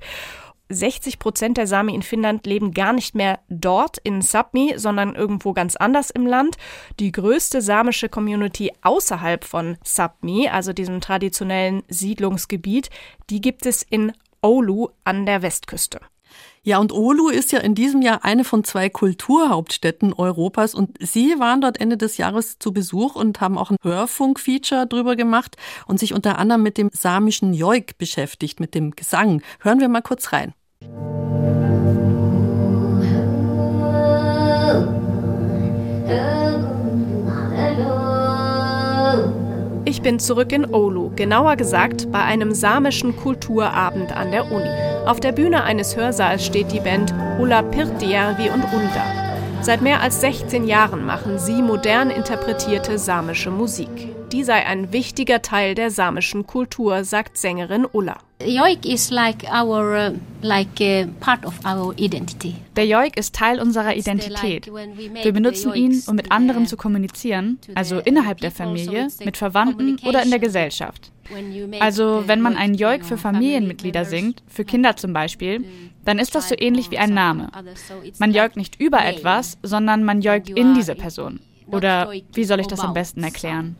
60% der Sami in Finnland leben gar nicht mehr dort in Sápmi, sondern irgendwo ganz anders im Land. Die größte samische Community außerhalb von Sápmi, also diesem traditionellen Siedlungsgebiet, die gibt es in Oulu an der Westküste. Ja, und Oulu ist ja in diesem Jahr eine von 2 Kulturhauptstädten Europas und Sie waren dort Ende des Jahres zu Besuch und haben auch ein Hörfunk-Feature drüber gemacht und sich unter anderem mit dem samischen Joik beschäftigt, mit dem Gesang. Hören wir mal kurz rein. Ich bin zurück in Oulu, genauer gesagt bei einem samischen Kulturabend an der Uni. Auf der Bühne eines Hörsaals steht die Band Ulla Pirttijärvi und Unda. Seit mehr als 16 Jahren machen sie modern interpretierte samische Musik. Die sei ein wichtiger Teil der samischen Kultur, sagt Sängerin Ulla. Joik is like our part of our identity. Der Joik ist Teil unserer Identität. Wir benutzen ihn, um mit anderen zu kommunizieren, also innerhalb der Familie, mit Verwandten oder in der Gesellschaft. Also wenn man einen Joik für Familienmitglieder singt, für Kinder zum Beispiel, dann ist das so ähnlich wie ein Name. Man joikt nicht über etwas, sondern man joikt in diese Person. Oder wie soll ich das am besten erklären?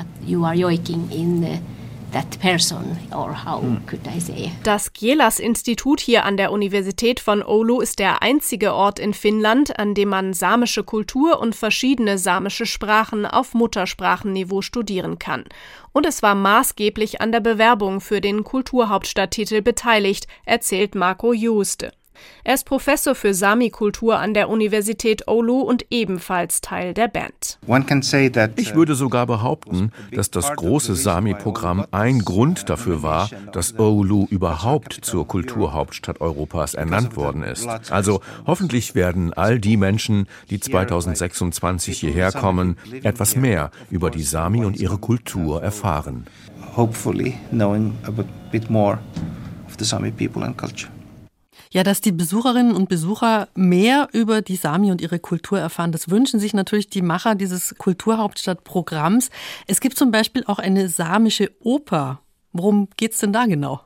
Das Gielas-Institut hier an der Universität von Oulu ist der einzige Ort in Finnland, an dem man samische Kultur und verschiedene samische Sprachen auf Muttersprachenniveau studieren kann. Und es war maßgeblich an der Bewerbung für den Kulturhauptstadttitel beteiligt, erzählt Marco Juste. Er ist Professor für Sami-Kultur an der Universität Oulu und ebenfalls Teil der Band. Ich würde sogar behaupten, dass das große Sami-Programm ein Grund dafür war, dass Oulu überhaupt zur Kulturhauptstadt Europas ernannt worden ist. Also hoffentlich werden all die Menschen, die 2026 hierher kommen, etwas mehr über die Sami und ihre Kultur erfahren. Hopefully knowing a bit more of the Sami people and culture. Ja, dass die Besucherinnen und Besucher mehr über die Sami und ihre Kultur erfahren, das wünschen sich natürlich die Macher dieses Kulturhauptstadtprogramms. Es gibt zum Beispiel auch eine samische Oper. Worum geht's denn da genau?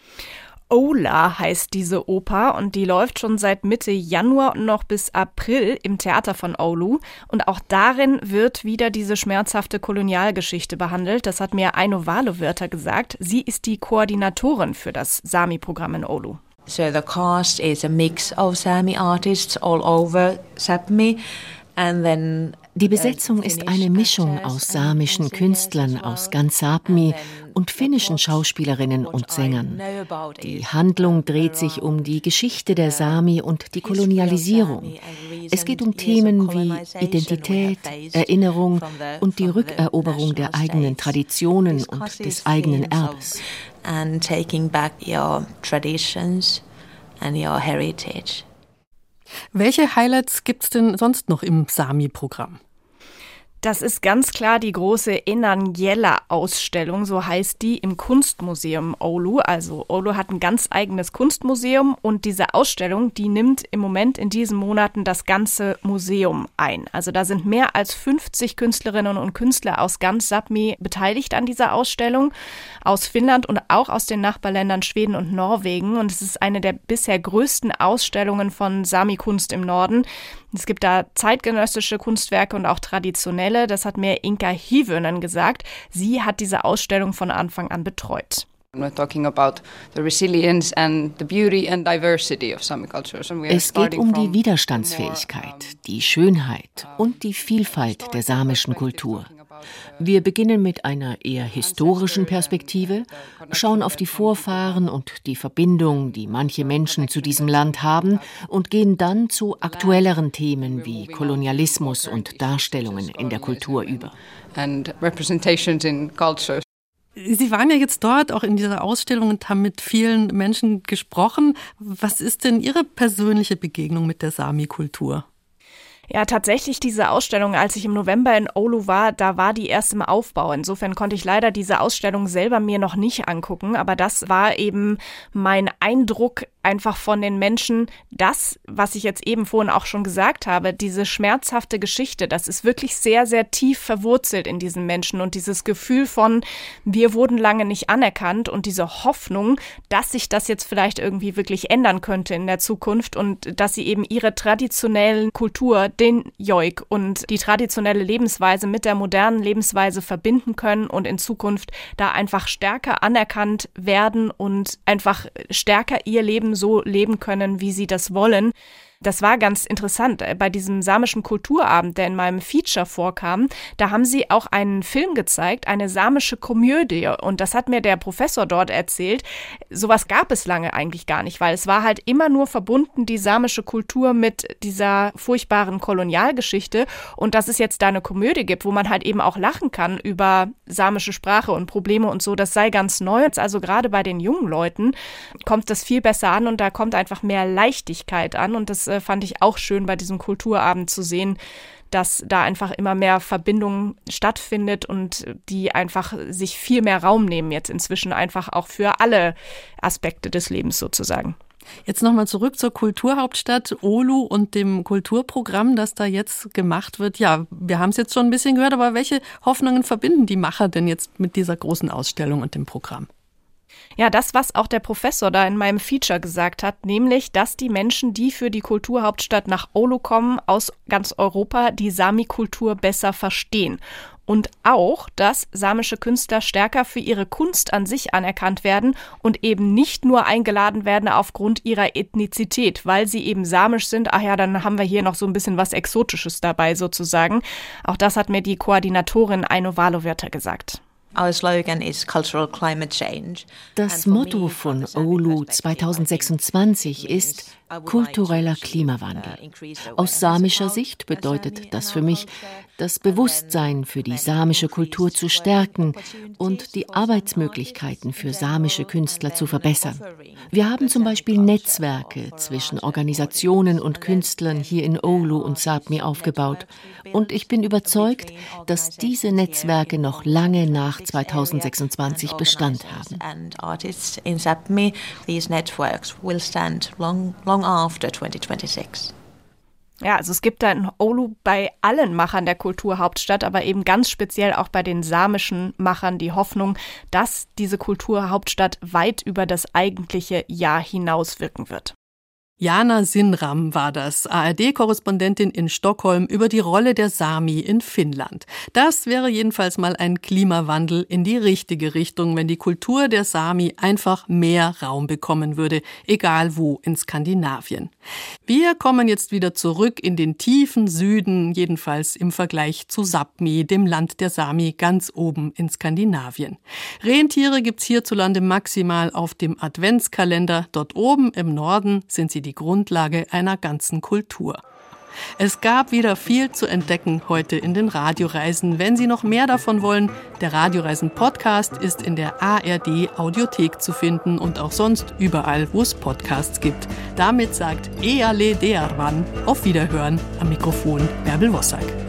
Ola heißt diese Oper und die läuft schon seit Mitte Januar und noch bis April im Theater von Oulu. Und auch darin wird wieder diese schmerzhafte Kolonialgeschichte behandelt. Das hat mir Aino Valowirta gesagt. Sie ist die Koordinatorin für das Sami-Programm in Oulu. So the cast is a mix of Sami artists all over Sápmi and then die Besetzung ist eine Mischung aus samischen Künstlern aus ganz Sápmi und finnischen Schauspielerinnen und Sängern. Die Handlung dreht sich um die Geschichte der Sami und die Kolonialisierung. Es geht um Themen wie Identität, Erinnerung und die Rückeroberung der eigenen Traditionen und des eigenen Erbes. And taking back your traditions and your heritage. Welche Highlights gibt's denn sonst noch im Sami-Programm? Das ist ganz klar die große Enanjela-Ausstellung, so heißt die, im Kunstmuseum Oulu. Also Oulu hat ein ganz eigenes Kunstmuseum und diese Ausstellung, die nimmt im Moment in diesen Monaten das ganze Museum ein. Also da sind mehr als 50 Künstlerinnen und Künstler aus ganz Sápmi beteiligt an dieser Ausstellung, aus Finnland und auch aus den Nachbarländern Schweden und Norwegen. Und es ist eine der bisher größten Ausstellungen von Sami-Kunst im Norden. Es gibt da zeitgenössische Kunstwerke und auch traditionelle. Das hat mir Inka Hyvönen gesagt. Sie hat diese Ausstellung von Anfang an betreut. Es geht um die Widerstandsfähigkeit, die Schönheit und die Vielfalt der samischen Kultur. Wir beginnen mit einer eher historischen Perspektive, schauen auf die Vorfahren und die Verbindung, die manche Menschen zu diesem Land haben, und gehen dann zu aktuelleren Themen wie Kolonialismus und Darstellungen in der Kultur über. Sie waren ja jetzt dort, auch in dieser Ausstellung, und haben mit vielen Menschen gesprochen. Was ist denn Ihre persönliche Begegnung mit der Sami-Kultur? Ja, tatsächlich diese Ausstellung, als ich im November in Oulu war, da war die erst im Aufbau. Insofern konnte ich leider diese Ausstellung selber mir noch nicht angucken, aber das war eben mein Eindruck einfach von den Menschen, das, was ich jetzt eben vorhin auch schon gesagt habe, diese schmerzhafte Geschichte, das ist wirklich sehr, sehr tief verwurzelt in diesen Menschen und dieses Gefühl von, wir wurden lange nicht anerkannt und diese Hoffnung, dass sich das jetzt vielleicht irgendwie wirklich ändern könnte in der Zukunft und dass sie eben ihre traditionellen Kultur, den Joik und die traditionelle Lebensweise mit der modernen Lebensweise verbinden können und in Zukunft da einfach stärker anerkannt werden und einfach stärker ihr Leben so leben können, wie sie das wollen. Das war ganz interessant. Bei diesem samischen Kulturabend, der in meinem Feature vorkam, da haben sie auch einen Film gezeigt, eine samische Komödie. Und das hat mir der Professor dort erzählt. Sowas gab es lange eigentlich gar nicht, weil es war halt immer nur verbunden, die samische Kultur mit dieser furchtbaren Kolonialgeschichte. Und dass es jetzt da eine Komödie gibt, wo man halt eben auch lachen kann über samische Sprache und Probleme und so, das sei ganz neu. Also gerade bei den jungen Leuten kommt das viel besser an und da kommt einfach mehr Leichtigkeit an. Und das fand ich auch schön bei diesem Kulturabend zu sehen, dass da einfach immer mehr Verbindung stattfindet und die einfach sich viel mehr Raum nehmen jetzt inzwischen einfach auch für alle Aspekte des Lebens sozusagen. Jetzt nochmal zurück zur Kulturhauptstadt Oulu und dem Kulturprogramm, das da jetzt gemacht wird. Ja, wir haben es jetzt schon ein bisschen gehört, aber welche Hoffnungen verbinden die Macher denn jetzt mit dieser großen Ausstellung und dem Programm? Ja, das, was auch der Professor da in meinem Feature gesagt hat, nämlich, dass die Menschen, die für die Kulturhauptstadt nach Oulu kommen, aus ganz Europa, die Sami-Kultur besser verstehen. Und auch, dass samische Künstler stärker für ihre Kunst an sich anerkannt werden und eben nicht nur eingeladen werden aufgrund ihrer Ethnizität, weil sie eben samisch sind. Ach ja, dann haben wir hier noch so ein bisschen was Exotisches dabei sozusagen. Auch das hat mir die Koordinatorin Aino Valowirta gesagt. Das Motto von Oulu 2026 ist kultureller Klimawandel. Aus samischer Sicht bedeutet das für mich, das Bewusstsein für die samische Kultur zu stärken und die Arbeitsmöglichkeiten für samische Künstler zu verbessern. Wir haben zum Beispiel Netzwerke zwischen Organisationen und Künstlern hier in Oulu und Sápmi aufgebaut. Und ich bin überzeugt, dass diese Netzwerke noch lange nach 2026 Bestand haben. Ja, also es gibt da in Oulu bei allen Machern der Kulturhauptstadt, aber eben ganz speziell auch bei den samischen Machern die Hoffnung, dass diese Kulturhauptstadt weit über das eigentliche Jahr hinaus wirken wird. Jana Sinram war das, ARD-Korrespondentin in Stockholm über die Rolle der Sami in Finnland. Das wäre jedenfalls mal ein Klimawandel in die richtige Richtung, wenn die Kultur der Sami einfach mehr Raum bekommen würde, egal wo in Skandinavien. Wir kommen jetzt wieder zurück in den tiefen Süden, jedenfalls im Vergleich zu Sápmi, dem Land der Sami ganz oben in Skandinavien. Rentiere gibt's hierzulande maximal auf dem Adventskalender. Dort oben im Norden sind sie die Grundlage einer ganzen Kultur. Es gab wieder viel zu entdecken heute in den Radioreisen. Wenn Sie noch mehr davon wollen, der Radioreisen-Podcast ist in der ARD-Audiothek zu finden und auch sonst überall, wo es Podcasts gibt. Damit sagt Eale Dearvan auf Wiederhören, am Mikrofon Bärbel Wossack.